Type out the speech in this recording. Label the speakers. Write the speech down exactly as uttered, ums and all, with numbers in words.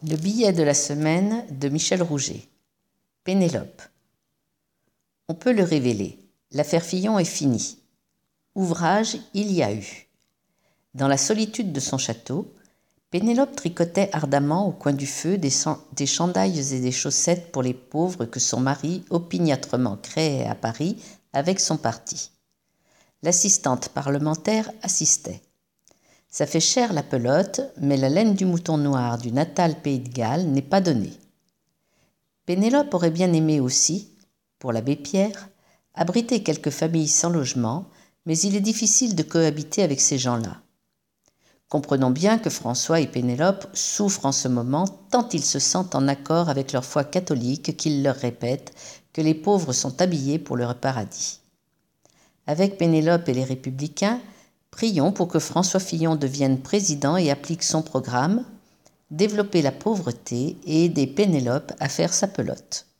Speaker 1: Le billet de la semaine de Michel Rouget. Pénélope. On peut le révéler, l'affaire Fillon est finie. Ouvrage, il y a eu. Dans la solitude de son château, Pénélope tricotait ardemment au coin du feu des, des chandails et des chaussettes pour les pauvres que son mari opiniâtrement créait à Paris avec son parti. L'assistante parlementaire assistait. Ça fait cher la pelote, mais la laine du mouton noir du natal pays de Galles n'est pas donnée. Pénélope aurait bien aimé aussi, pour l'abbé Pierre, abriter quelques familles sans logement, mais il est difficile de cohabiter avec ces gens-là. Comprenons bien que François et Pénélope souffrent en ce moment tant ils se sentent en accord avec leur foi catholique qu'ils leur répètent que les pauvres sont habillés pour leur paradis. Avec Pénélope et les Républicains, prions pour que François Fillon devienne président et applique son programme, développer la pauvreté et aider Pénélope à faire sa pelote.